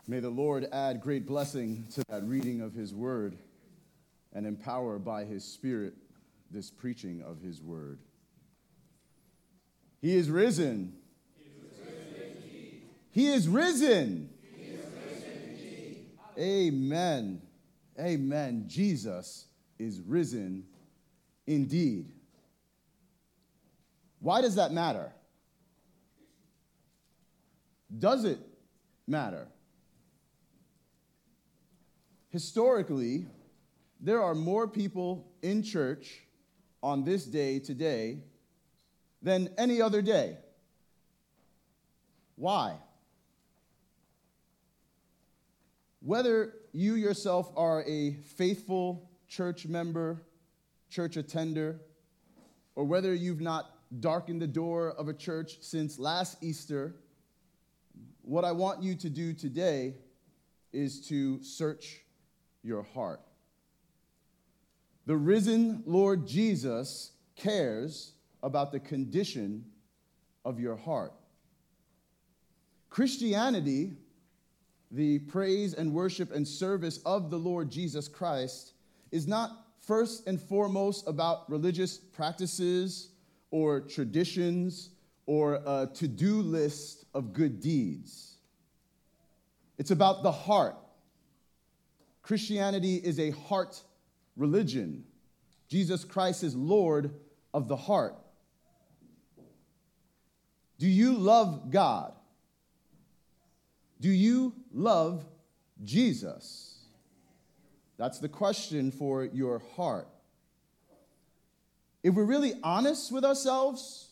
May the Lord add great blessing to that reading of his word and empower by his Spirit this preaching of his word. He is risen. He is risen. He is risen indeed. Amen. Amen. Jesus is risen indeed. Why does that matter? Does it matter? Historically, there are more people in church on this day today than any other day. Why? Whether you yourself are a faithful church member, church attender, or whether you've not darkened the door of a church since last Easter, what I want you to do today is to search your heart. The risen Lord Jesus cares about the condition of your heart. Christianity, the praise and worship and service of the Lord Jesus Christ, is not first and foremost about religious practices or traditions or a to-do list of good deeds. It's about the heart. Christianity is a heart religion. Jesus Christ is Lord of the heart. Do you love God? Do you love Jesus? That's the question for your heart. If we're really honest with ourselves,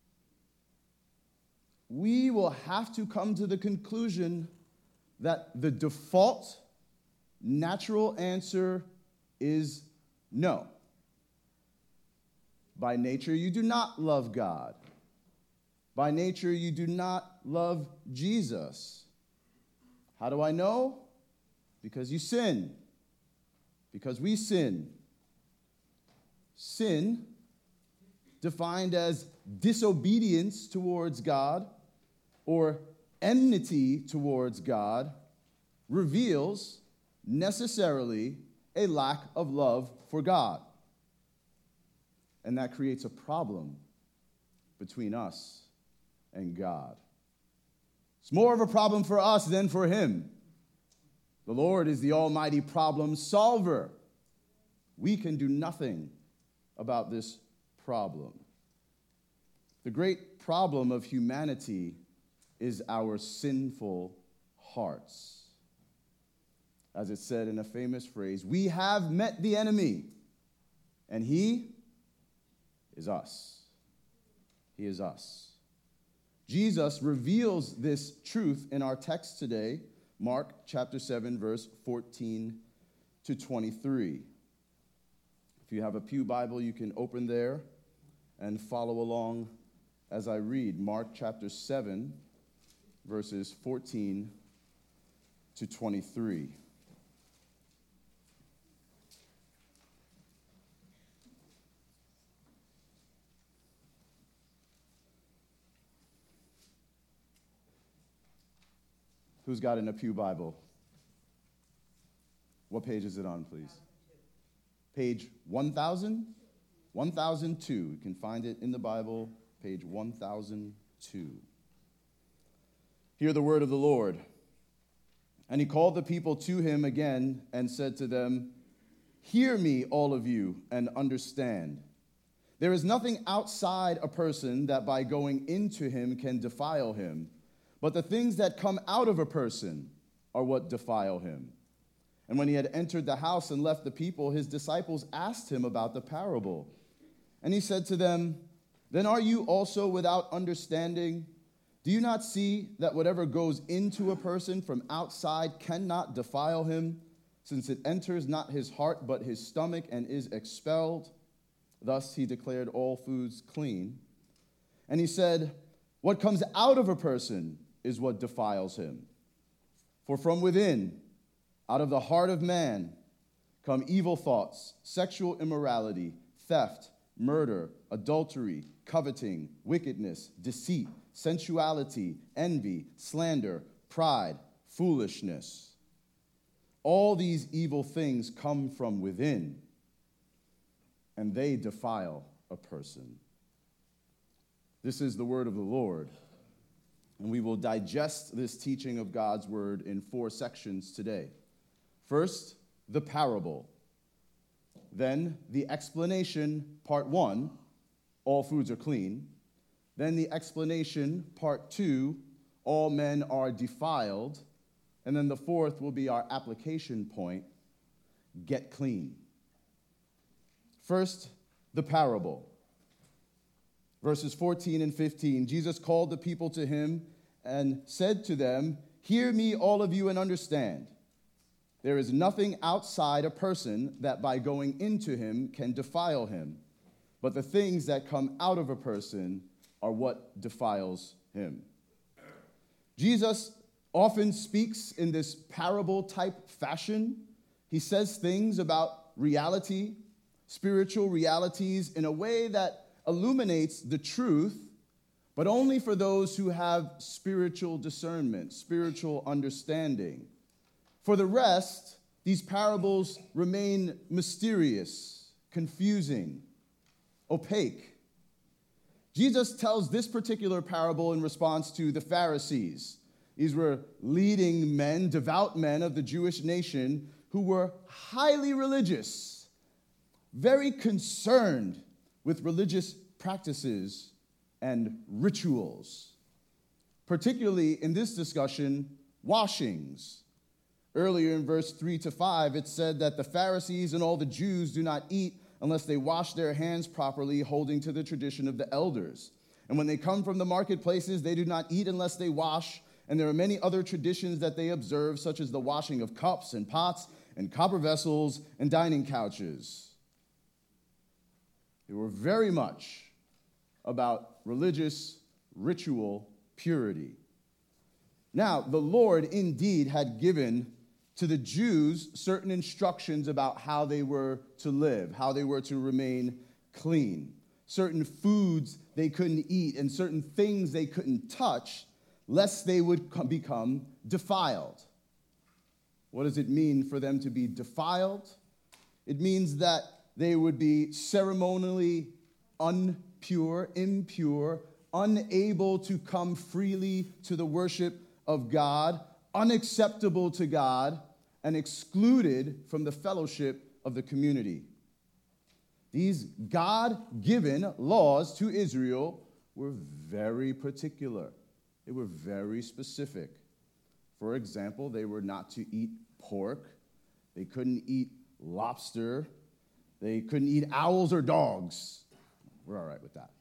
we will have to come to the conclusion that the default natural answer is no. By nature, you do not love God. By nature, you do not love Jesus. How do I know? Because you sin. Because we sin. Sin, defined as disobedience towards God or enmity towards God, reveals necessarily a lack of love for God. And that creates a problem between us and God. It's more of a problem for us than for him. The Lord is the almighty problem solver. We can do nothing about this problem. The great problem of humanity is our sinful hearts. As it said in a famous phrase, we have met the enemy, and he is us. He is us. Jesus reveals this truth in our text today, Mark chapter 7, verse 14 to 23. If you have a pew Bible, you can open there and follow along as I read Mark chapter 7, verses 14 to 23. Who's got in a pew Bible? What page is it on, please? Page 1000? 1002. You can find it in the Bible, page 1002. Hear the word of the Lord. And he called the people to him again and said to them, "Hear me, all of you, and understand. There is nothing outside a person that by going into him can defile him. But the things that come out of a person are what defile him." And when he had entered the house and left the people, his disciples asked him about the parable. And he said to them, "Then are you also without understanding? Do you not see that whatever goes into a person from outside cannot defile him, since it enters not his heart but his stomach and is expelled?" Thus he declared all foods clean. And he said, "What comes out of a person is what defiles him. For from within, out of the heart of man, come evil thoughts, sexual immorality, theft, murder, adultery, coveting, wickedness, deceit, sensuality, envy, slander, pride, foolishness. All these evil things come from within, and they defile a person. This is the word of the Lord, and we will digest this teaching of God's word in 4 sections today. First, the parable. Then the explanation, part 1, all foods are clean. Then the explanation, part 2, all men are defiled. And then the fourth will be our application point, get clean. First, the parable. Verses 14 and 15, Jesus called the people to him and said to them, "Hear me, all of you, and understand. There is nothing outside a person that by going into him can defile him, but the things that come out of a person are what defiles him." Jesus often speaks in this parable-type fashion. He says things about reality, spiritual realities, in a way that illuminates the truth, but only for those who have spiritual discernment, spiritual understanding. For the rest, these parables remain mysterious, confusing, opaque. Jesus tells this particular parable in response to the Pharisees. These were leading men, devout men of the Jewish nation who were highly religious, very concerned with religious practices and rituals. Particularly in this discussion, washings. Earlier in verse 3 to 5, it said that the Pharisees and all the Jews do not eat unless they wash their hands properly, holding to the tradition of the elders. And when they come from the marketplaces, they do not eat unless they wash. And there are many other traditions that they observe, such as the washing of cups and pots and copper vessels and dining couches. They were very much about religious ritual purity. Now, the Lord indeed had given to the Jews certain instructions about how they were to live, how they were to remain clean. Certain foods they couldn't eat and certain things they couldn't touch, lest they would become defiled. What does it mean for them to be defiled? It means that they would be ceremonially impure, unable to come freely to the worship of God, unacceptable to God, and excluded from the fellowship of the community. These God-given laws to Israel were very particular. They were very specific. For example, they were not to eat pork. They couldn't eat lobster. They couldn't eat owls or dogs. We're all right with that.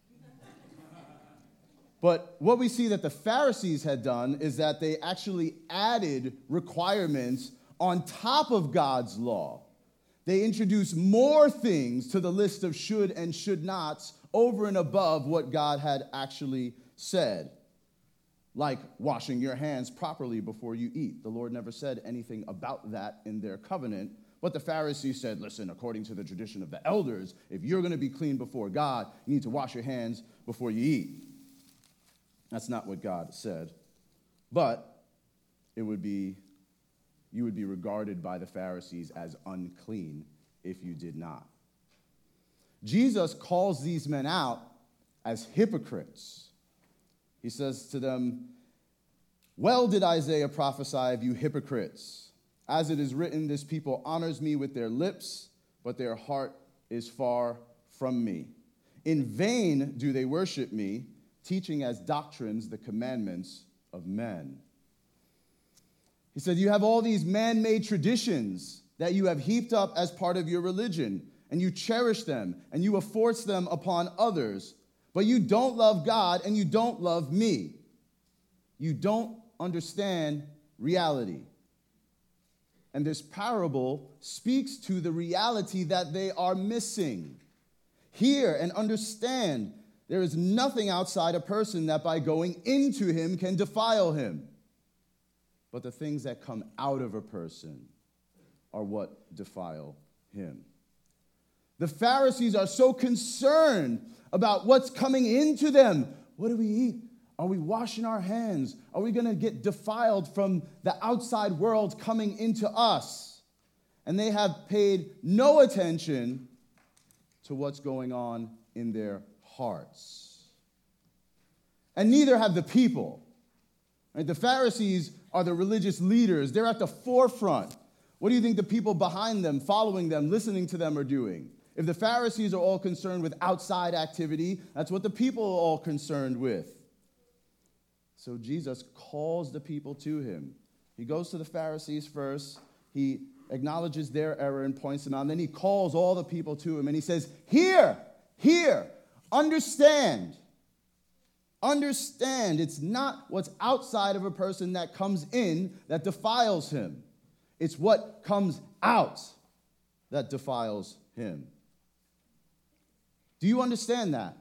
But what we see that the Pharisees had done is that they actually added requirements on top of God's law. They introduced more things to the list of should and should nots over and above what God had actually said. Like washing your hands properly before you eat. The Lord never said anything about that in their covenant. But the Pharisees said, listen, according to the tradition of the elders, if you're going to be clean before God, you need to wash your hands before you eat. That's not what God said. But you would be regarded by the Pharisees as unclean if you did not. Jesus calls these men out as hypocrites. He says to them, "Well did Isaiah prophesy of you hypocrites. As it is written, this people honors me with their lips, but their heart is far from me. In vain do they worship me, teaching as doctrines the commandments of men." He said, you have all these man-made traditions that you have heaped up as part of your religion, and you cherish them, and you enforce them upon others, but you don't love God, and you don't love me. You don't understand reality. And this parable speaks to the reality that they are missing. Hear and understand there is nothing outside a person that by going into him can defile him. But the things that come out of a person are what defile him. The Pharisees are so concerned about what's coming into them. What do we eat? Are we washing our hands? Are we going to get defiled from the outside world coming into us? And they have paid no attention to what's going on in their hearts. And neither have the people. Right? The Pharisees are the religious leaders. They're at the forefront. What do you think the people behind them, following them, listening to them are doing? If the Pharisees are all concerned with outside activity, that's what the people are all concerned with. So Jesus calls the people to him. He goes to the Pharisees first. He acknowledges their error and points them out. And then he calls all the people to him and he says, Hear, understand. Understand, it's not what's outside of a person that comes in that defiles him. It's what comes out that defiles him. Do you understand that?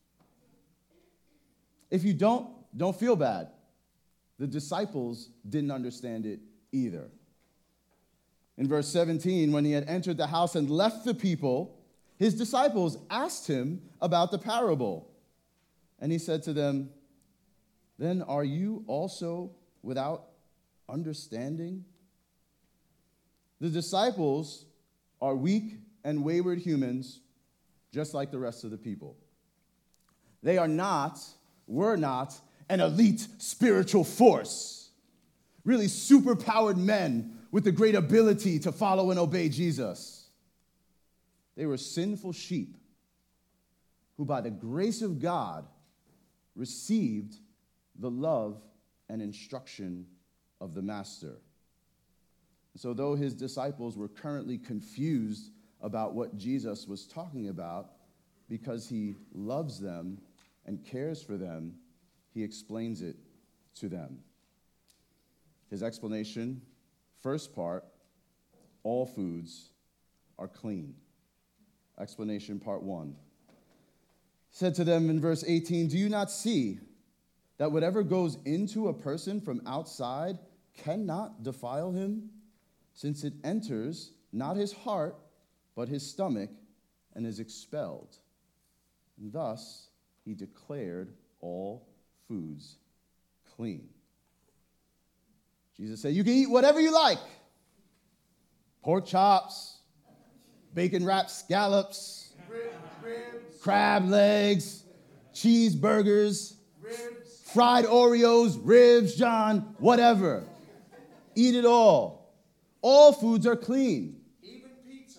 If you don't feel bad. The disciples didn't understand it either. In verse 17, when he had entered the house and left the people, his disciples asked him about the parable. And he said to them, Then are you also without understanding? The disciples are weak and wayward humans, just like the rest of the people. They were not an elite spiritual force, really superpowered men with the great ability to follow and obey Jesus. They were sinful sheep who, by the grace of God, received the love and instruction of the Master. So though his disciples were currently confused about what Jesus was talking about, because he loves them and cares for them, he explains it to them. His explanation, first part, all foods are clean. Explanation part 1. Said to them in verse 18, Do you not see that whatever goes into a person from outside cannot defile him, since it enters not his heart, but his stomach, and is expelled? And thus he declared all foods clean. Jesus said, you can eat whatever you like. Pork chops, bacon-wrapped scallops, ribs, crab legs, cheeseburgers, ribs, fried Oreos, ribs, John, whatever. Eat it all. All foods are clean. Even pizza.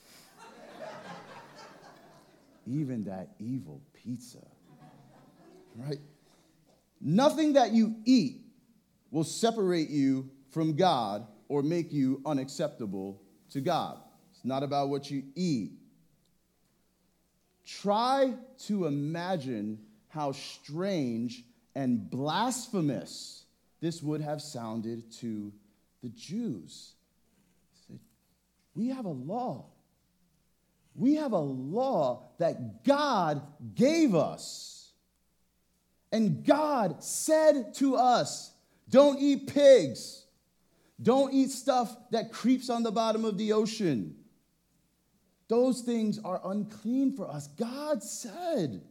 Even that evil pizza. Right? Nothing that you eat will separate you from God or make you unacceptable to God. It's not about what you eat. Try to imagine how strange and blasphemous this would have sounded to the Jews. We have a law. We have a law that God gave us. And God said to us, don't eat pigs. Don't eat stuff that creeps on the bottom of the ocean. Those things are unclean for us. God said.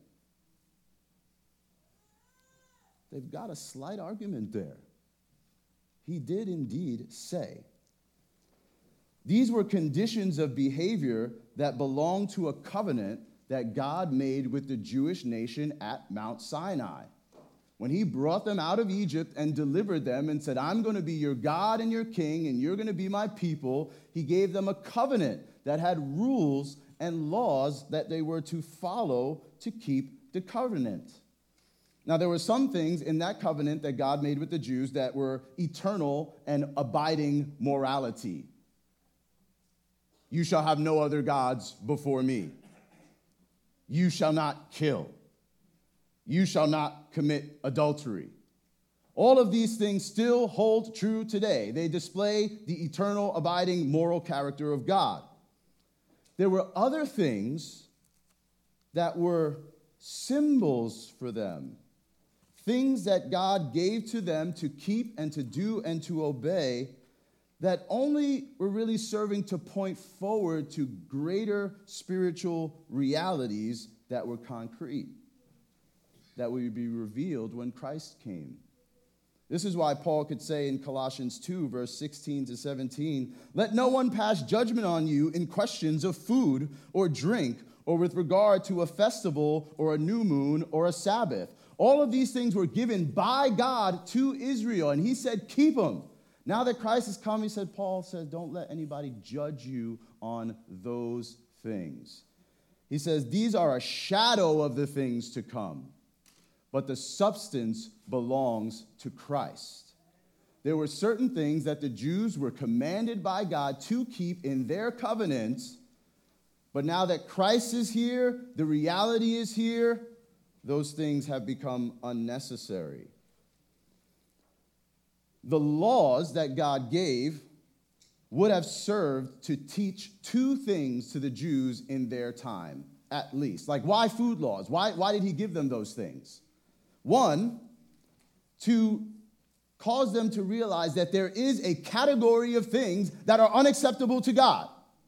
They've got a slight argument there. He did indeed say. These were conditions of behavior that belonged to a covenant that God made with the Jewish nation at Mount Sinai. When he brought them out of Egypt and delivered them and said, I'm going to be your God and your king, and you're going to be my people, he gave them a covenant that had rules and laws that they were to follow to keep the covenant. Now, there were some things in that covenant that God made with the Jews that were eternal and abiding morality. You shall have no other gods before me. You shall not kill. You shall not commit adultery. All of these things still hold true today. They display the eternal, abiding, moral character of God. There were other things that were symbols for them, things that God gave to them to keep and to do and to obey that only were really serving to point forward to greater spiritual realities that were concrete. that would be revealed when Christ came. This is why Paul could say in Colossians 2, verse 16 to 17, "Let no one pass judgment on you in questions of food or drink, or with regard to a festival or a new moon or a Sabbath." All of these things were given by God to Israel, and he said, keep them. Now that Christ has come, Paul says, don't let anybody judge you on those things. He says, these are a shadow of the things to come, but the substance belongs to Christ. There were certain things that the Jews were commanded by God to keep in their covenant, but now that Christ is here, the reality is here, those things have become unnecessary. The laws that God gave would have served to teach two things to the Jews in their time, at least. Like, why food laws? Why did he give them those things? One, to cause them to realize that there is a category of things that are unacceptable to God.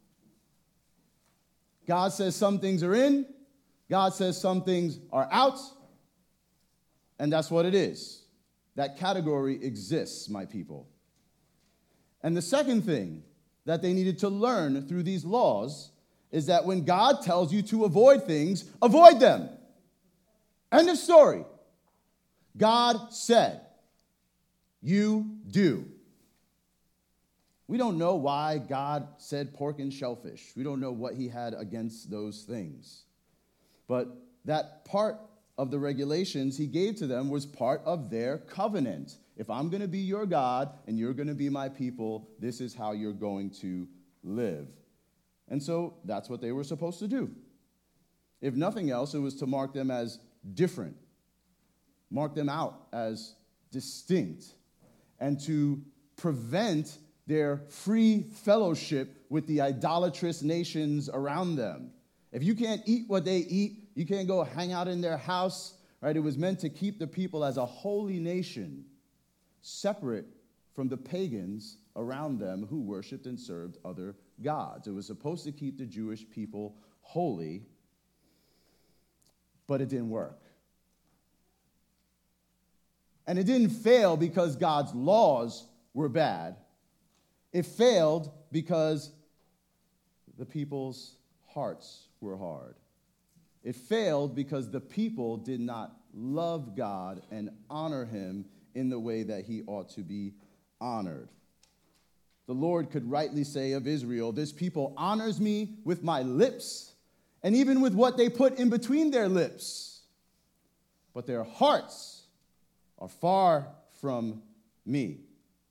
God says some things are in, God says some things are out, and that's what it is. That category exists, my people. And the second thing that they needed to learn through these laws is that when God tells you to avoid things, avoid them. End of story. God said, you do. We don't know why God said pork and shellfish. We don't know what he had against those things. But that part of the regulations he gave to them was part of their covenant. If I'm going to be your God and you're going to be my people, this is how you're going to live. And so that's what they were supposed to do. If nothing else, it was to mark them as different, mark them out as distinct, and to prevent their free fellowship with the idolatrous nations around them. If you can't eat what they eat, you can't go hang out in their house, right? It was meant to keep the people as a holy nation, separate from the pagans around them who worshiped and served other gods. It was supposed to keep the Jewish people holy, but it didn't work. And it didn't fail because God's laws were bad. It failed because the people's hearts were hard. It failed because the people did not love God and honor him in the way that he ought to be honored. The Lord could rightly say of Israel, this people honors me with my lips and even with what they put in between their lips, but their hearts are far from me.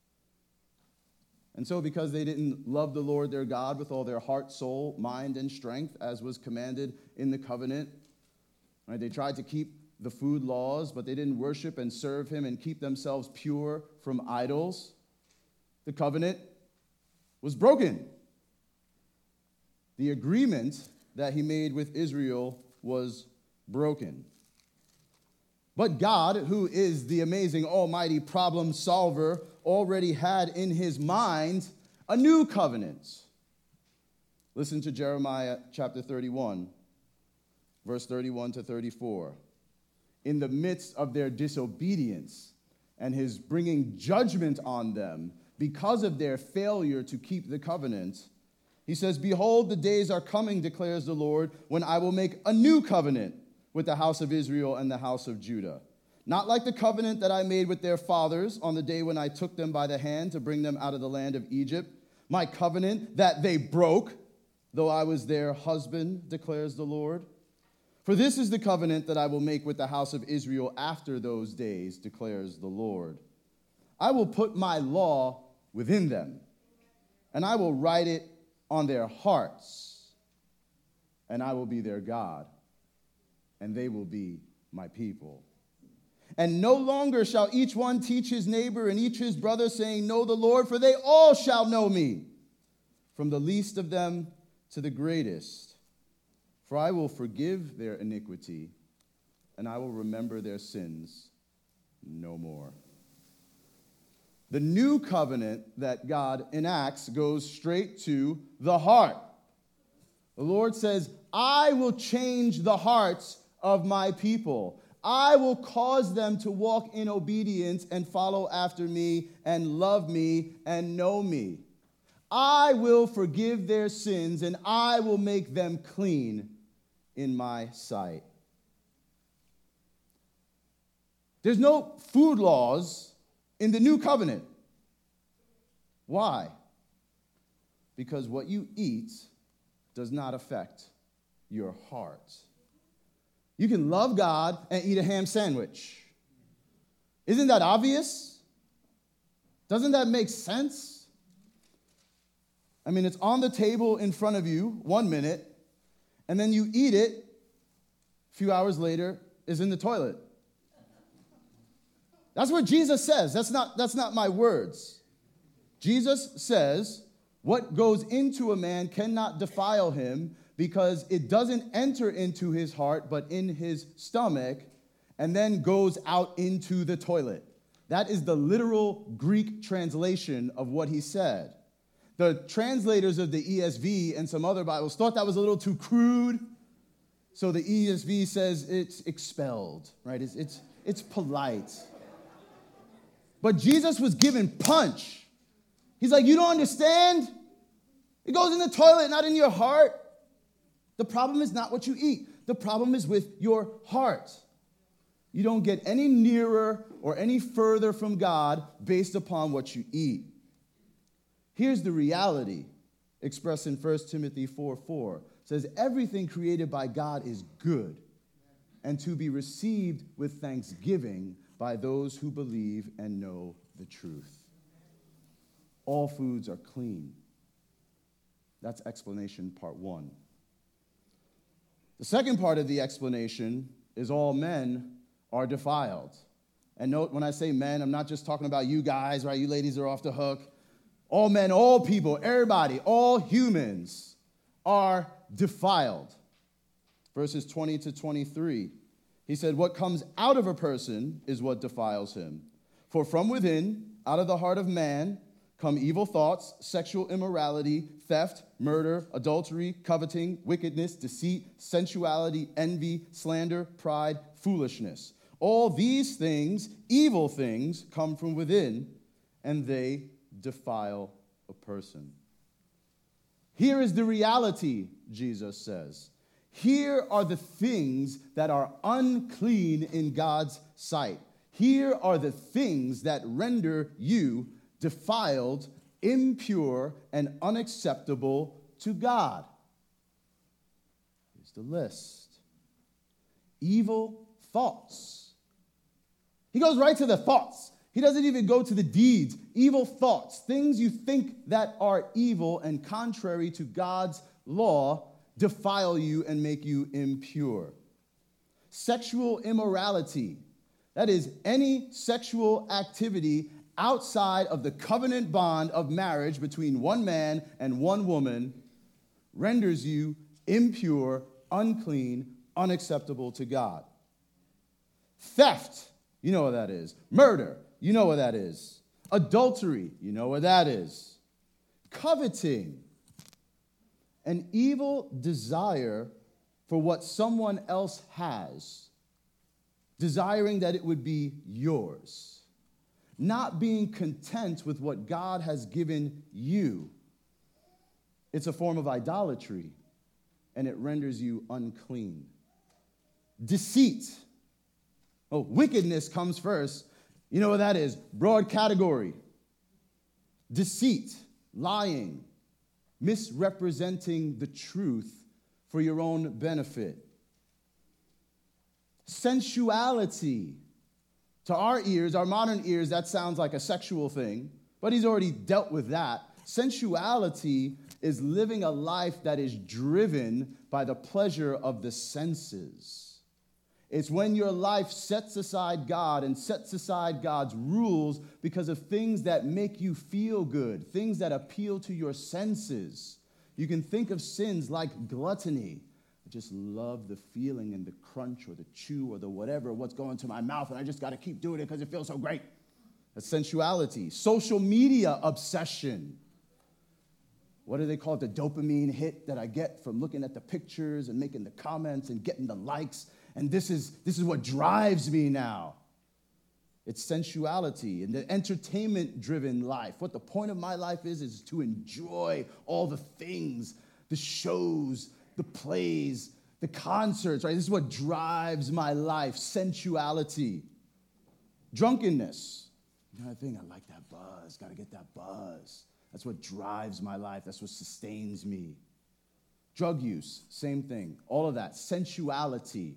And so because they didn't love the Lord their God with all their heart, soul, mind, and strength, as was commanded in the covenant, right? They tried to keep the food laws, but they didn't worship and serve him and keep themselves pure from idols. The covenant was broken. The agreement that he made with Israel was broken. But God, who is the amazing, almighty problem solver, already had in his mind a new covenant. Listen to Jeremiah chapter 31, verse 31 to 34. In the midst of their disobedience and his bringing judgment on them because of their failure to keep the covenant, he says, "Behold, the days are coming, declares the Lord, when I will make a new covenant with the house of Israel and the house of Judah. Not like the covenant that I made with their fathers on the day when I took them by the hand to bring them out of the land of Egypt, my covenant that they broke, though I was their husband, declares the Lord. For this is the covenant that I will make with the house of Israel after those days, declares the Lord. I will put my law within them, and I will write it on their hearts, and I will be their God, and they will be my people. And no longer shall each one teach his neighbor and each his brother, saying, Know the Lord, for they all shall know me, from the least of them to the greatest. For I will forgive their iniquity, and I will remember their sins no more." The new covenant that God enacts goes straight to the heart. The Lord says, I will change the hearts of my people. I will cause them to walk in obedience and follow after me and love me and know me. I will forgive their sins and I will make them clean in my sight. There's no food laws in the new covenant. Why? Because what you eat does not affect your heart. You can love God and eat a ham sandwich. Isn't that obvious? Doesn't that make sense? I mean, it's on the table in front of you 1 minute, and then you eat it, a few hours later, is in the toilet. That's what Jesus says. That's not my words. Jesus says, what goes into a man cannot defile him because it doesn't enter into his heart, but in his stomach, and then goes out into the toilet. That is the literal Greek translation of what he said. The translators of the ESV and some other Bibles thought that was a little too crude, so the ESV says it's expelled, right? It's polite. But Jesus was given punch. He's like, you don't understand? It goes in the toilet, not in your heart. The problem is not what you eat. The problem is with your heart. You don't get any nearer or any further from God based upon what you eat. Here's the reality expressed in 1 Timothy 4:4. It says, everything created by God is good and to be received with thanksgiving by those who believe and know the truth. All foods are clean. That's explanation part 1. The second part of the explanation is all men are defiled. And note, when I say men, I'm not just talking about you guys, right? You ladies are off the hook. All men, all people, everybody, all humans are defiled. Verses 20 to 23. He said, what comes out of a person is what defiles him. For from within, out of the heart of man, come evil thoughts, sexual immorality, theft, murder, adultery, coveting, wickedness, deceit, sensuality, envy, slander, pride, foolishness. All these things, evil things, come from within, and they defile a person. Here is the reality, Jesus says. Here are the things that are unclean in God's sight. Here are the things that render you defiled, impure, and unacceptable to God. Here's the list. Evil thoughts. He goes right to the thoughts. He doesn't even go to the deeds. Evil thoughts, things you think that are evil and contrary to God's law, defile you and make you impure. Sexual immorality, that is any sexual activity outside of the covenant bond of marriage between one man and one woman, renders you impure, unclean, unacceptable to God. Theft, you know what that is. Murder, you know what that is. Adultery, you know what that is. Coveting, an evil desire for what someone else has, desiring that it would be yours, not being content with what God has given you. It's a form of idolatry, and it renders you unclean. Deceit. Oh, wickedness comes first. You know what that is? Broad category. Deceit, lying, misrepresenting the truth for your own benefit. Sensuality. To our ears, our modern ears, that sounds like a sexual thing, but he's already dealt with that. Sensuality is living a life that is driven by the pleasure of the senses. It's when your life sets aside God and sets aside God's rules because of things that make you feel good, things that appeal to your senses. You can think of sins like gluttony. I just love the feeling and the crunch or the chew or the whatever, what's going to my mouth, and I just got to keep doing it because it feels so great. That's sensuality. Social media obsession. What do they call it? The dopamine hit that I get from looking at the pictures and making the comments and getting the likes and this is what drives me now. It's sensuality and the entertainment-driven life. What the point of my life is to enjoy all the things, the shows, the plays, the concerts, right? This is what drives my life, sensuality. Drunkenness. You know, I think I like that buzz, got to get that buzz. That's what drives my life. That's what sustains me. Drug use, same thing. All of that, sensuality,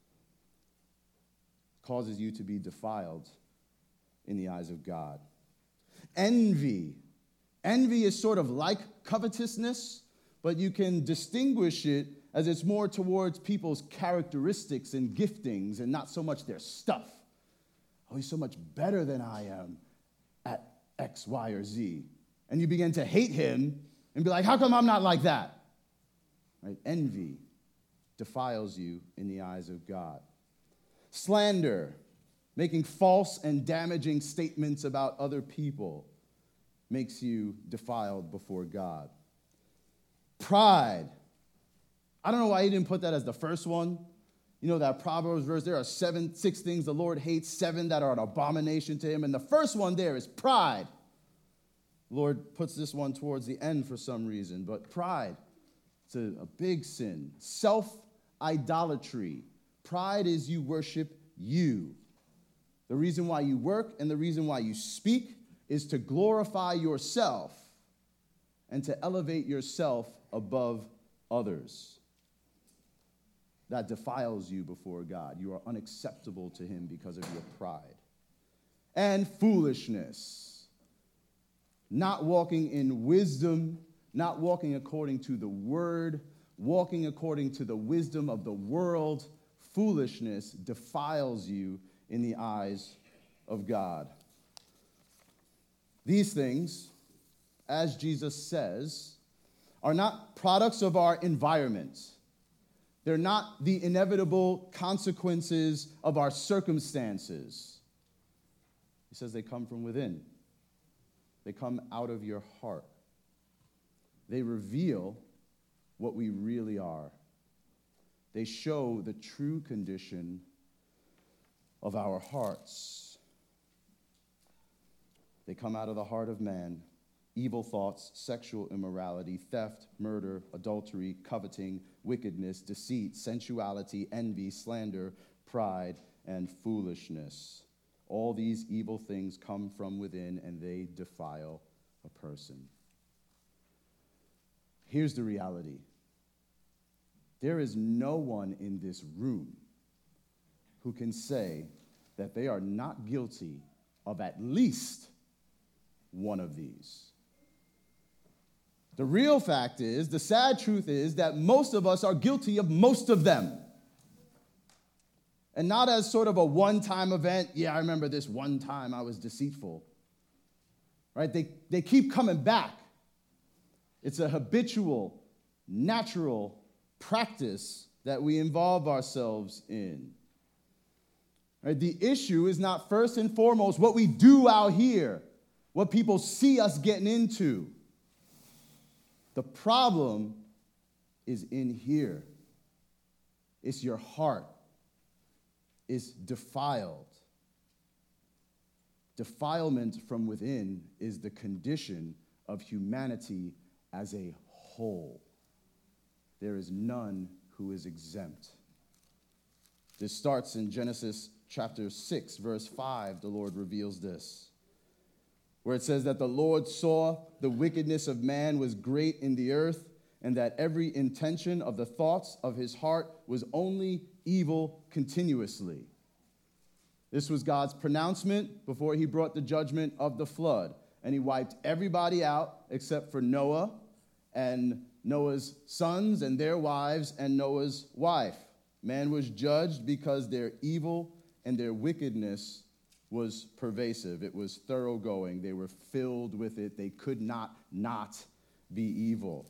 causes you to be defiled in the eyes of God. Envy. Envy is sort of like covetousness, but you can distinguish it as it's more towards people's characteristics and giftings and not so much their stuff. Oh, he's so much better than I am at X, Y, or Z. And you begin to hate him and be like, how come I'm not like that? Right? Envy defiles you in the eyes of God. Slander, making false and damaging statements about other people, makes you defiled before God. Pride. I don't know why he didn't put that as the first one. You know that Proverbs verse, there are 6 things the Lord hates, 7 that are an abomination to him. And the first one there is pride. The Lord puts this one towards the end for some reason. But pride, it's a big sin. Self-idolatry. Pride is you worship you. The reason why you work and the reason why you speak is to glorify yourself and to elevate yourself above others. That defiles you before God. You are unacceptable to him because of your pride. And foolishness. Not walking in wisdom, not walking according to the word, walking according to the wisdom of the world. Foolishness defiles you in the eyes of God. These things, as Jesus says, are not products of our environment. They're not the inevitable consequences of our circumstances. He says they come from within. They come out of your heart. They reveal what we really are. They show the true condition of our hearts. They come out of the heart of man. Evil thoughts, sexual immorality, theft, murder, adultery, coveting, wickedness, deceit, sensuality, envy, slander, pride, and foolishness. All these evil things come from within, and they defile a person. Here's the reality. There is no one in this room who can say that they are not guilty of at least one of these. The real fact is, the sad truth is that most of us are guilty of most of them. And not as sort of a one-time event. Yeah, I remember this one time I was deceitful. Right? They keep coming back. It's a habitual, natural practice that we involve ourselves in. Right? The issue is not first and foremost what we do out here, what people see us getting into. The problem is in here. It's your heart. It's defiled. Defilement from within is the condition of humanity as a whole. There is none who is exempt. This starts in Genesis chapter 6, verse 5. The Lord reveals this, where it says that the Lord saw the wickedness of man was great in the earth, and that every intention of the thoughts of his heart was only evil continuously. This was God's pronouncement before he brought the judgment of the flood. And he wiped everybody out except for Noah and Noah's sons and their wives and Noah's wife. Man was judged because their evil and their wickedness was pervasive. It was thoroughgoing. They were filled with it. They could not be evil.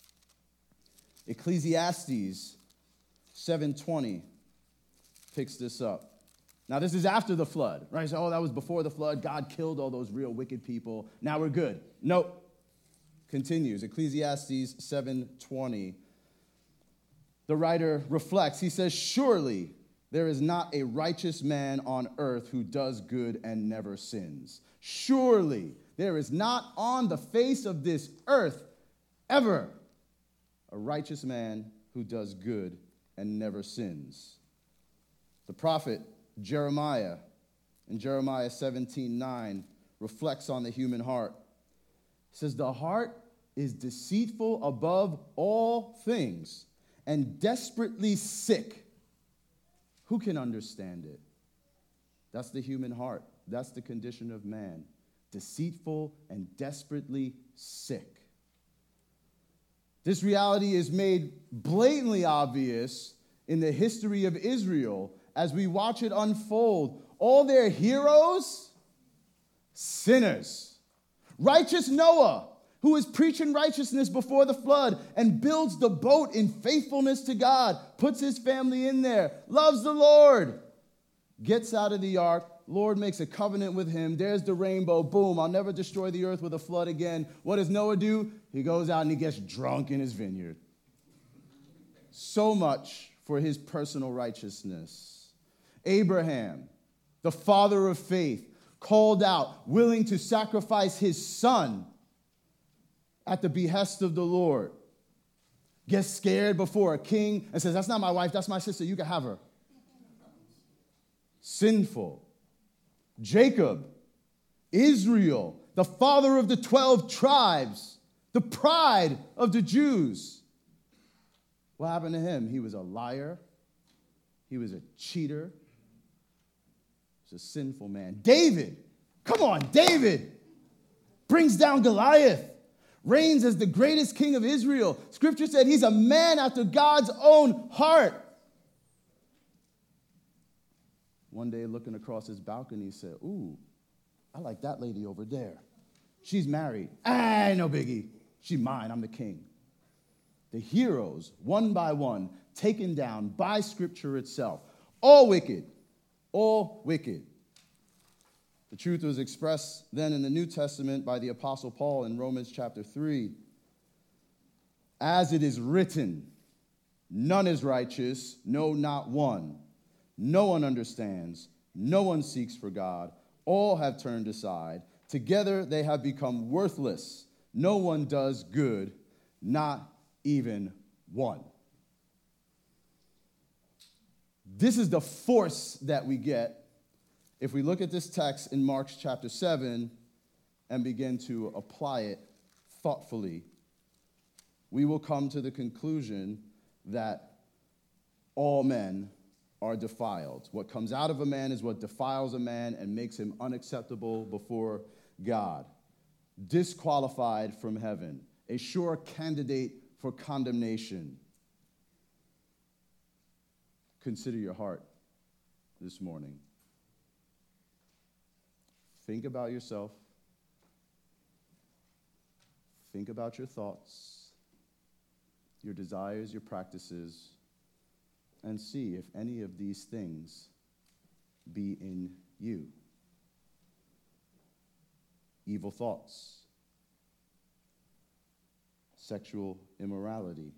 Ecclesiastes 7:20 picks this up. Now, this is after the flood, right? So, that was before the flood. God killed all those real wicked people. Now we're good. Nope. Continues. Ecclesiastes 7:20. The writer reflects. He says, surely there is not a righteous man on earth who does good and never sins. Surely there is not on the face of this earth ever a righteous man who does good and never sins. The prophet Jeremiah, in Jeremiah 17:9, reflects on the human heart. He says, the heart is deceitful above all things and desperately sick. Who can understand it? That's the human heart. That's the condition of man. Deceitful and desperately sick. This reality is made blatantly obvious in the history of Israel as we watch it unfold. All their heroes, sinners. Righteous Noah, who is preaching righteousness before the flood and builds the boat in faithfulness to God, puts his family in there, loves the Lord, gets out of the ark. Lord makes a covenant with him. There's the rainbow. Boom, I'll never destroy the earth with a flood again. What does Noah do? He goes out and he gets drunk in his vineyard. So much for his personal righteousness. Abraham, the father of faith, called out, willing to sacrifice his son at the behest of the Lord, gets scared before a king and says, that's not my wife, that's my sister, you can have her. Sinful. Jacob, Israel, the father of the 12 tribes, the pride of the Jews. What happened to him? He was a liar. He was a cheater. He was a sinful man. David, come on, David brings down Goliath. Reigns as the greatest king of Israel. Scripture said he's a man after God's own heart. One day, looking across his balcony, he said, ooh, I like that lady over there. She's married. No biggie. She's mine. I'm the king. The heroes, one by one, taken down by Scripture itself. All wicked. All wicked. The truth was expressed then in the New Testament by the Apostle Paul in Romans chapter 3. As it is written, none is righteous, no, not one. No one understands, no one seeks for God. All have turned aside. Together they have become worthless. No one does good, not even one. This is the force that we get if we look at this text in Mark chapter 7 and begin to apply it thoughtfully. We will come to the conclusion that all men are defiled. What comes out of a man is what defiles a man and makes him unacceptable before God. Disqualified from heaven. A sure candidate for condemnation. Consider your heart this morning. Think about yourself. Think about your thoughts, your desires, your practices, and see if any of these things be in you. Evil thoughts, sexual immorality,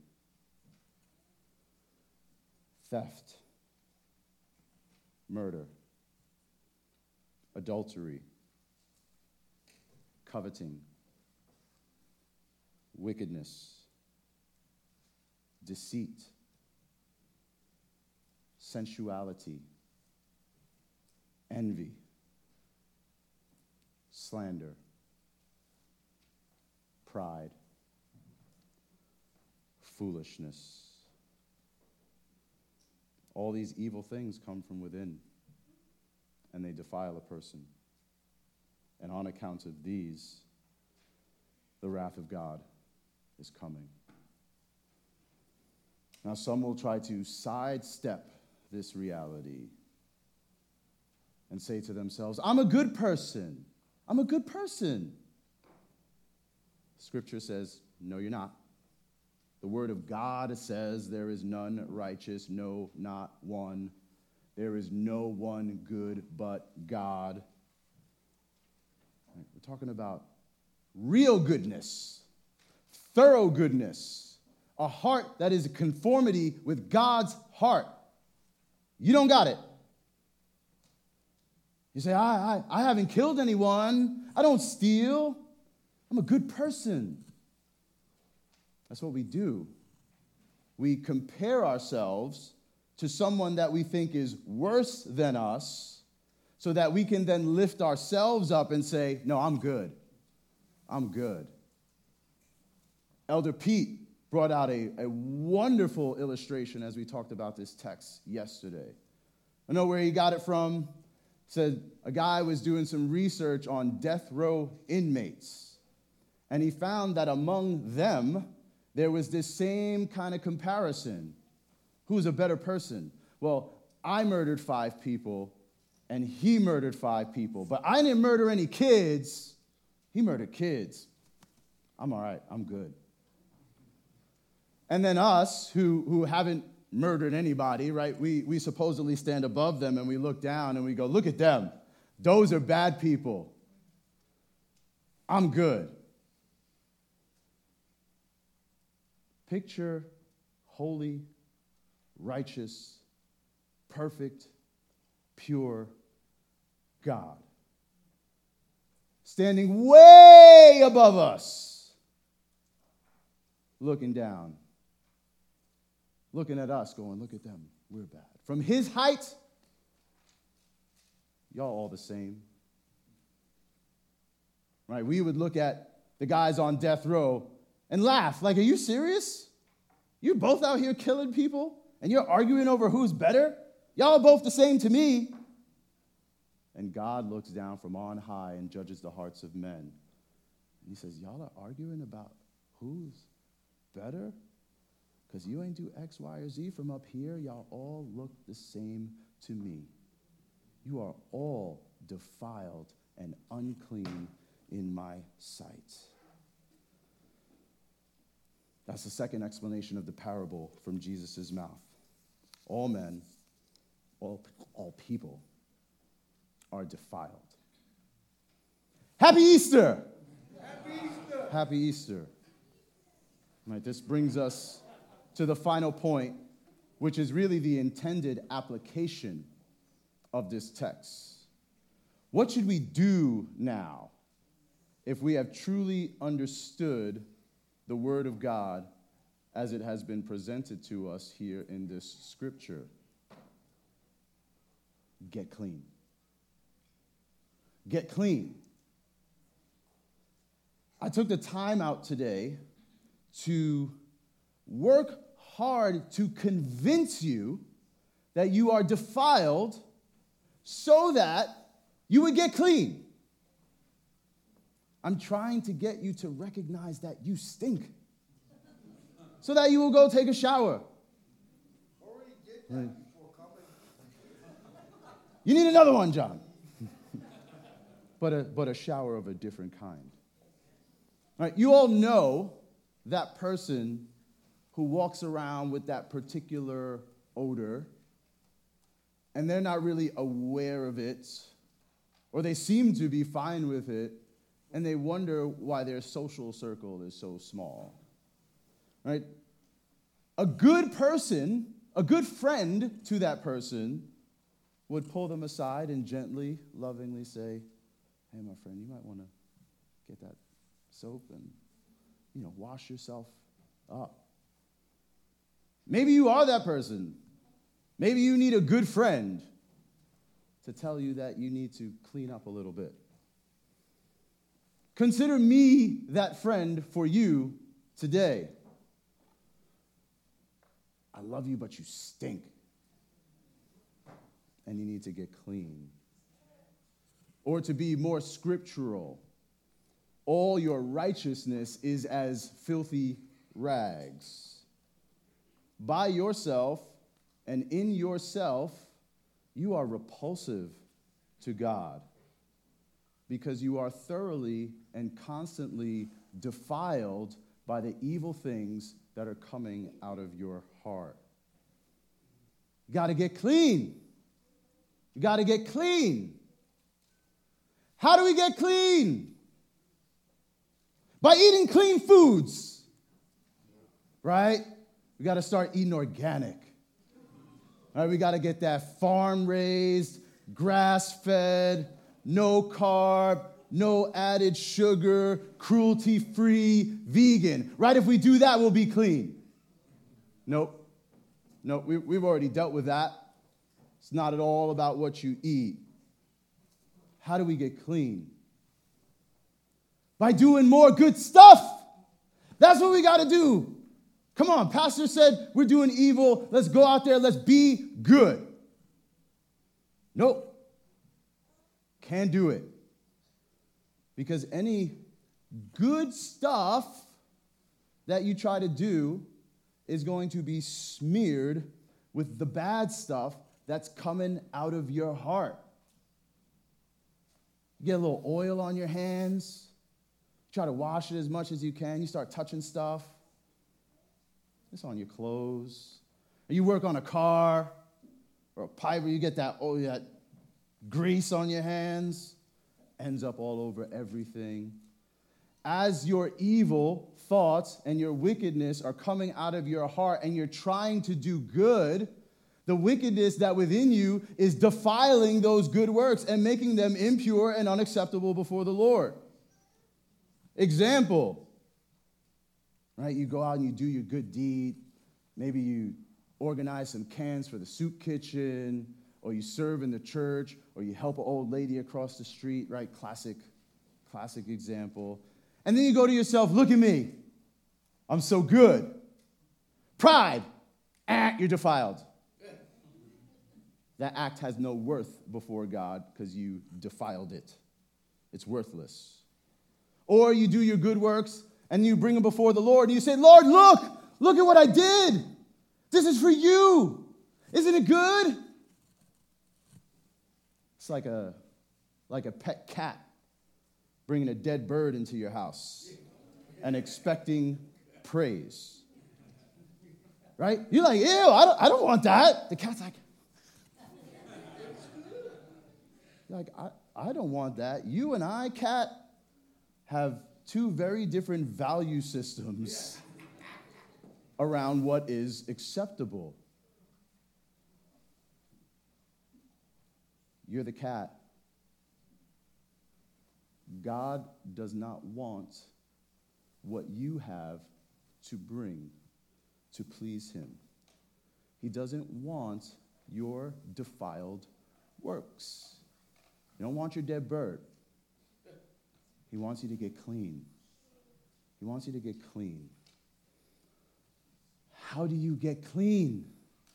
theft, murder, adultery, coveting, wickedness, deceit, sensuality, envy, slander, pride, foolishness. All these evil things come from within, and they defile a person. And on account of these, the wrath of God is coming. Now, some will try to sidestep this reality and say to themselves, I'm a good person. I'm a good person. Scripture says, no, you're not. The word of God says there is none righteous, no, not one. There is no one good but God. We're talking about real goodness, thorough goodness, a heart that is in conformity with God's heart. You don't got it. You say, I haven't killed anyone. I don't steal. I'm a good person. That's what we do. We compare ourselves to someone that we think is worse than us so that we can then lift ourselves up and say, no, I'm good. I'm good. Elder Pete brought out a wonderful illustration as we talked about this text yesterday. I know where he got it from. Said a guy was doing some research on death row inmates, and he found that among them, there was this same kind of comparison. Who's a better person? Well, I murdered 5 people, and he murdered 5 people, but I didn't murder any kids. He murdered kids. I'm all right. I'm good. And then us, who haven't murdered anybody, right? We supposedly stand above them, and we look down, and we go, look at them. Those are bad people. I'm good. Picture holy, righteous, perfect, pure God standing way above us, looking down, looking at us, going, look at them, we're bad. From his height, y'all all the same. Right? We would look at the guys on death row and laugh, like, are you serious? You're both out here killing people, and you're arguing over who's better? Y'all are both the same to me. And God looks down from on high and judges the hearts of men. And he says, y'all are arguing about who's better? Because you ain't do X, Y, or Z from up here. Y'all all look the same to me. You are all defiled and unclean in my sight. That's the second explanation of the parable from Jesus' mouth. All men, all people are defiled. Happy Easter! Happy Easter! Happy Easter. All right, this brings us to the final point, which is really the intended application of this text. What should we do now if we have truly understood the Word of God as it has been presented to us here in this scripture? Get clean. Get clean. I took the time out today to work hard to convince you that you are defiled so that you would get clean. I'm trying to get you to recognize that you stink so that you will go take a shower. Already did that before coming. You need another one, John. but a shower of a different kind. All right, you all know that person who walks around with that particular odor, and they're not really aware of it, or they seem to be fine with it, and they wonder why their social circle is so small. Right? A good person, a good friend to that person, would pull them aside and gently, lovingly say, hey, my friend, you might want to get that soap and, wash yourself up. Maybe you are that person. Maybe you need a good friend to tell you that you need to clean up a little bit. Consider me that friend for you today. I love you, but you stink. And you need to get clean. Or to be more scriptural, all your righteousness is as filthy rags. By yourself and in yourself, you are repulsive to God because you are thoroughly and constantly defiled by the evil things that are coming out of your heart. You got to get clean. You got to get clean. How do we get clean? By eating clean foods, right? We got to start eating organic. All right, we got to get that farm-raised, grass-fed, no carb, no added sugar, cruelty-free, vegan. Right? If we do that, we'll be clean. Nope. We've already dealt with that. It's not at all about what you eat. How do we get clean? By doing more good stuff. That's what we got to do. Come on, pastor said we're doing evil. Let's go out there. Let's be good. Nope. Can't do it. Because any good stuff that you try to do is going to be smeared with the bad stuff that's coming out of your heart. You get a little oil on your hands. Try to wash it as much as you can. You start touching stuff. It's on your clothes. Or you work on a car or a pipe where you get that grease on your hands. Ends up all over everything. As your evil thoughts and your wickedness are coming out of your heart and you're trying to do good, the wickedness that within you is defiling those good works and making them impure and unacceptable before the Lord. Example, right? You go out and you do your good deed. Maybe you organize some cans for the soup kitchen, or you serve in the church, or you help an old lady across the street, right? Classic example. And then you go to yourself, look at me. I'm so good. Pride. You're defiled. That act has no worth before God because you defiled it. It's worthless. Or you do your good works and you bring them before the Lord and you say, Lord, look at what I did. This is for you. Isn't it good? It's like a pet cat bringing a dead bird into your house and expecting praise. Right? You're like, ew, I don't want that. The cat's like, I don't want that. You and I, cat, have two very different value systems around what is acceptable. You're the cat. God does not want what you have to bring to please him. He doesn't want your defiled works. You don't want your dead bird. He wants you to get clean. He wants you to get clean. How do you get clean?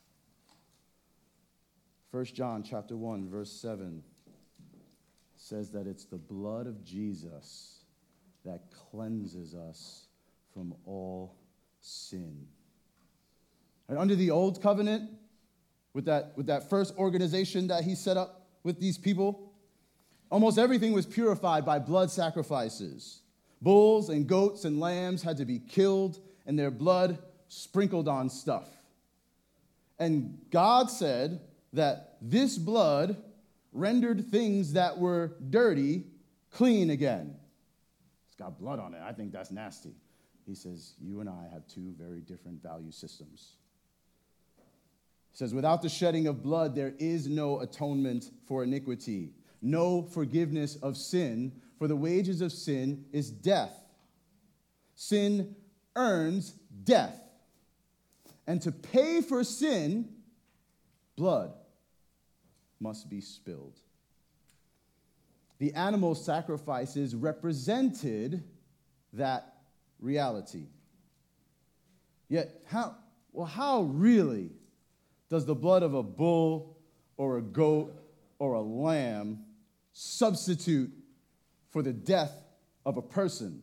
1 John chapter 1, verse 7 says that it's the blood of Jesus that cleanses us from all sin. And under the old covenant, with that first organization that he set up with these people, almost everything was purified by blood sacrifices. Bulls and goats and lambs had to be killed and their blood sprinkled on stuff. And God said that this blood rendered things that were dirty clean again. It's got blood on it. I think that's nasty. He says, you and I have two very different value systems. He says, without the shedding of blood, there is no atonement for iniquity, no forgiveness of sin, for the wages of sin is death. Sin earns death. And to pay for sin, blood must be spilled. The animal sacrifices represented that reality. Yet, how really does the blood of a bull or a goat or a lamb substitute for the death of a person?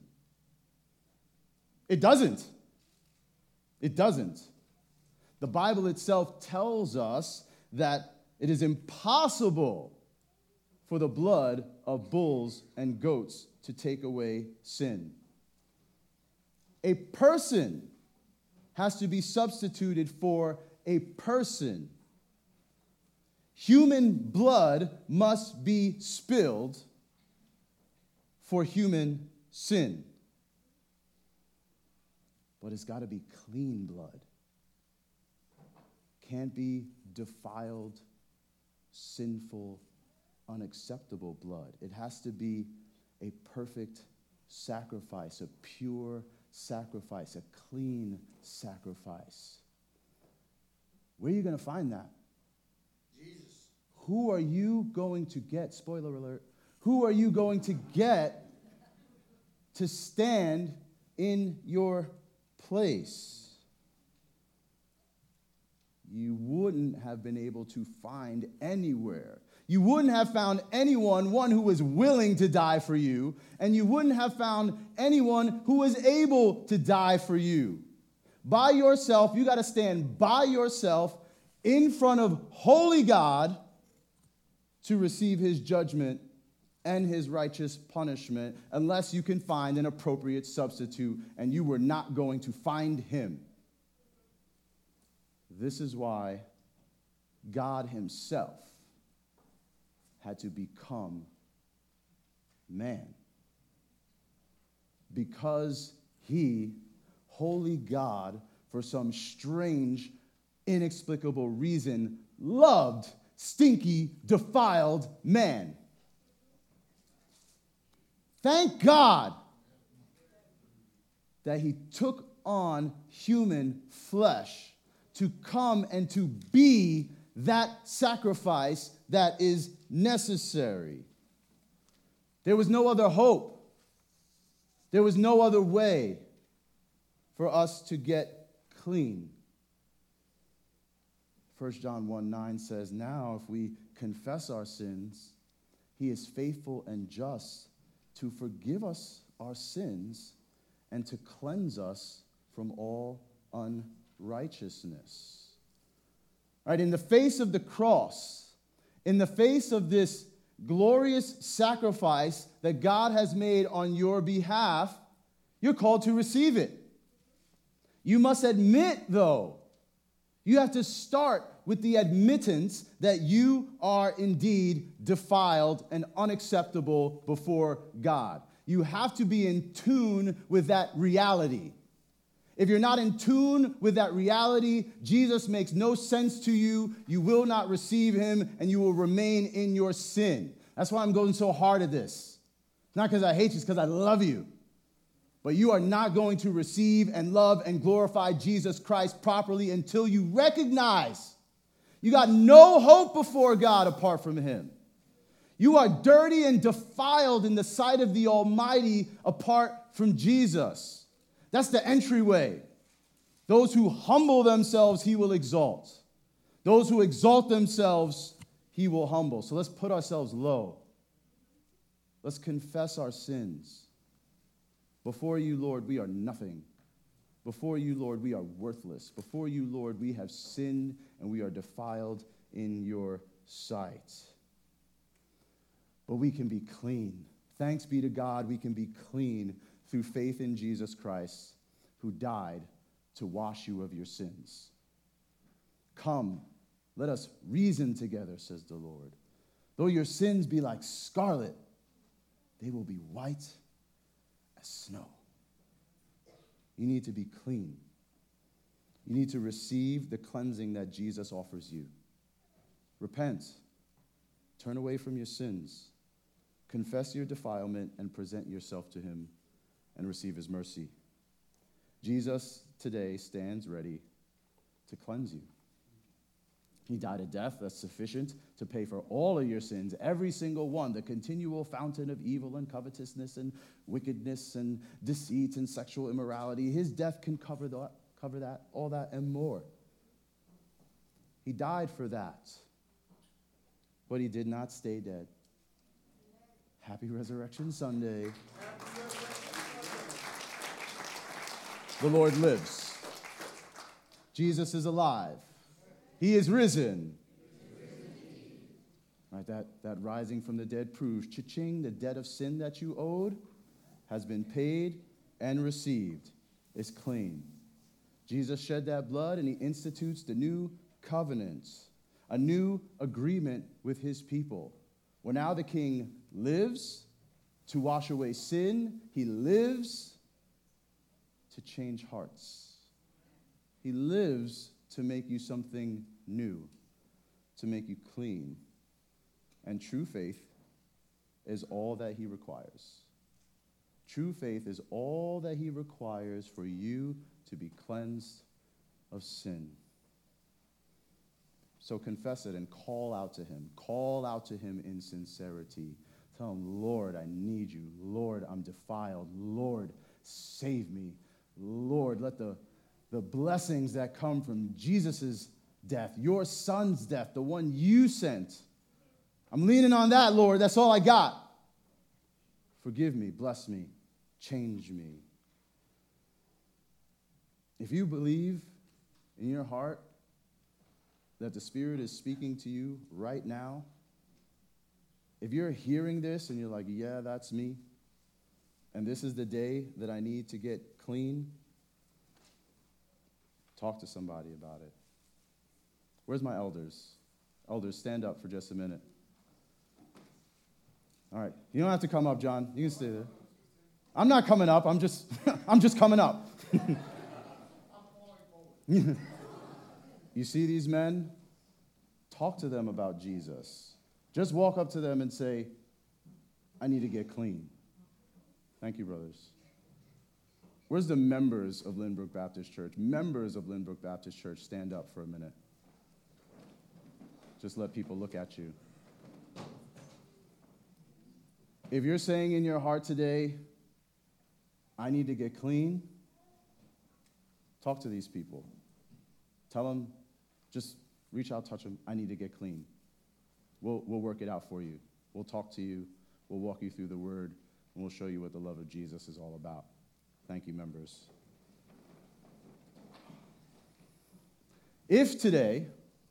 It doesn't. It doesn't. The Bible itself tells us that it is impossible for the blood of bulls and goats to take away sin. A person has to be substituted for a person. Human blood must be spilled for human sin. But it's got to be clean blood. can't be defiled, sinful, unacceptable blood. It has to be a perfect sacrifice, a pure sacrifice, a clean sacrifice. Where are you going to find that? Jesus. Who are you going to get? Spoiler alert. Who are you going to get to stand in your place? You wouldn't have been able to find anywhere. You wouldn't have found one who was willing to die for you, and you wouldn't have found anyone who was able to die for you. By yourself, you got to stand by yourself in front of holy God to receive his judgment and his righteous punishment, unless you can find an appropriate substitute, and you were not going to find him. This is why God himself had to become man. Because he, holy God, for some strange, inexplicable reason, loved stinky, defiled man. Thank God that he took on human flesh to come and to be that sacrifice that is necessary. There was no other hope. There was no other way for us to get clean. 1 John 1:9 says, now if we confess our sins, he is faithful and just to forgive us our sins and to cleanse us from all unrighteousness. Right, in the face of the cross, in the face of this glorious sacrifice that God has made on your behalf, you're called to receive it. You must admit, though, you have to start with the admittance that you are indeed defiled and unacceptable before God. You have to be in tune with that reality. If you're not in tune with that reality, Jesus makes no sense to you. You will not receive him, and you will remain in your sin. That's why I'm going so hard at this. It's not because I hate you, it's because I love you. But you are not going to receive and love and glorify Jesus Christ properly until you recognize you got no hope before God apart from him. You are dirty and defiled in the sight of the Almighty apart from Jesus. That's the entryway. Those who humble themselves, he will exalt. Those who exalt themselves, he will humble. So let's put ourselves low. Let's confess our sins. Before you, Lord, we are nothing. Before you, Lord, we are worthless. Before you, Lord, we have sinned and we are defiled in your sight. But we can be clean. Thanks be to God, we can be clean through faith in Jesus Christ, who died to wash you of your sins. Come, let us reason together, says the Lord. Though your sins be like scarlet, they will be white as snow. You need to be clean. You need to receive the cleansing that Jesus offers you. Repent. Turn away from your sins. Confess your defilement and present yourself to him and receive his mercy. Jesus today stands ready to cleanse you. He died a death that's sufficient to pay for all of your sins, every single one, the continual fountain of evil and covetousness and wickedness and deceit and sexual immorality. His death can cover that, all that, and more. He died for that, but he did not stay dead. Happy Resurrection Sunday. The Lord lives. Jesus is alive. He is risen. Right, that rising from the dead proves, cha-ching, the debt of sin that you owed has been paid and received. It's clean. Jesus shed that blood and he institutes the new covenant, a new agreement with his people. Where now the king lives to wash away sin. He lives to change hearts. He lives to make you something new, to make you clean. And true faith is all that he requires. True faith is all that he requires for you to be cleansed of sin. So confess it and call out to him. Call out to him in sincerity. Tell him, Lord, I need you. Lord, I'm defiled. Lord, save me. Lord, let the blessings that come from Jesus' death, your son's death, the one you sent, I'm leaning on that, Lord. That's all I got. Forgive me, bless me, change me. If you believe in your heart that the Spirit is speaking to you right now, if you're hearing this and you're like, yeah, that's me, and this is the day that I need to get clean, talk to somebody about it. Where's my elders? Elders, stand up for just a minute. All right. You don't have to come up, John. You can stay there. I'm not coming up. I'm just coming up. You see these men? Talk to them about Jesus. Just walk up to them and say, I need to get clean. Thank you, brothers. Where's the members of Lynbrook Baptist Church? Members of Lynbrook Baptist Church, stand up for a minute. Just let people look at you. If you're saying in your heart today, I need to get clean, talk to these people. Tell them, just reach out, touch them, I need to get clean. We'll work it out for you. We'll talk to you. We'll walk you through the word, and we'll show you what the love of Jesus is all about. Thank you, members. If today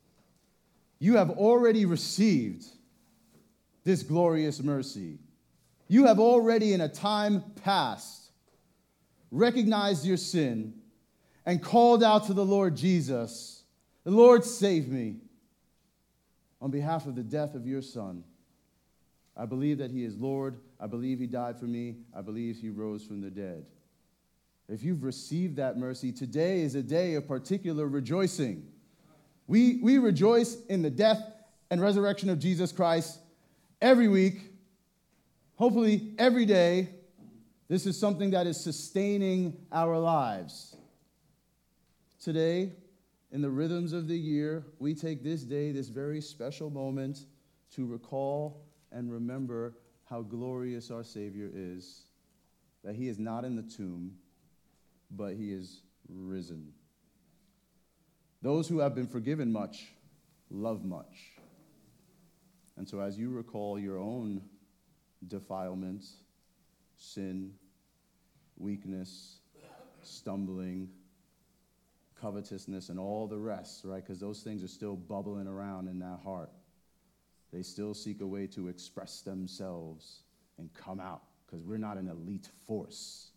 you have already received this glorious mercy, you have already in a time past recognized your sin and called out to the Lord Jesus, the Lord save me on behalf of the death of your Son. I believe that he is Lord. I believe he died for me. I believe he rose from the dead. If you've received that mercy, today is a day of particular rejoicing. We rejoice in the death and resurrection of Jesus Christ every week, hopefully every day. This is something that is sustaining our lives. Today, in the rhythms of the year, we take this day, this very special moment, to recall and remember how glorious our Savior is, that he is not in the tomb, but he is risen. Those who have been forgiven much love much. And so as you recall your own defilement, sin, weakness, stumbling, covetousness, and all the rest, right? Because those things are still bubbling around in that heart. They still seek a way to express themselves and come out, because we're not an elite force.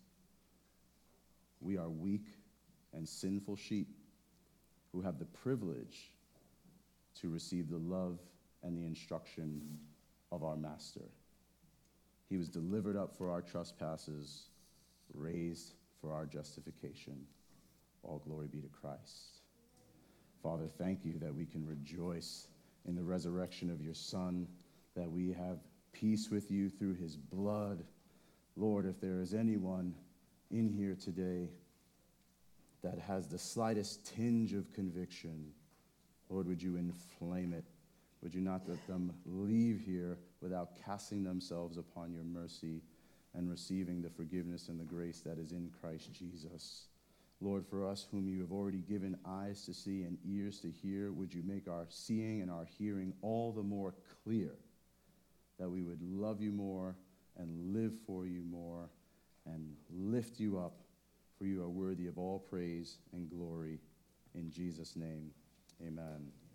We are weak and sinful sheep who have the privilege to receive the love and the instruction of our Master. He was delivered up for our trespasses, raised for our justification. All glory be to Christ. Father, thank you that we can rejoice in the resurrection of your Son, that we have peace with you through his blood. Lord, if there is anyone in here today that has the slightest tinge of conviction, Lord, would you inflame it? Would you not let them leave here without casting themselves upon your mercy and receiving the forgiveness and the grace that is in Christ Jesus? Lord, for us whom you have already given eyes to see and ears to hear, would you make our seeing and our hearing all the more clear, that we would love you more and live for you more and lift you up, for you are worthy of all praise and glory. In Jesus' name, amen.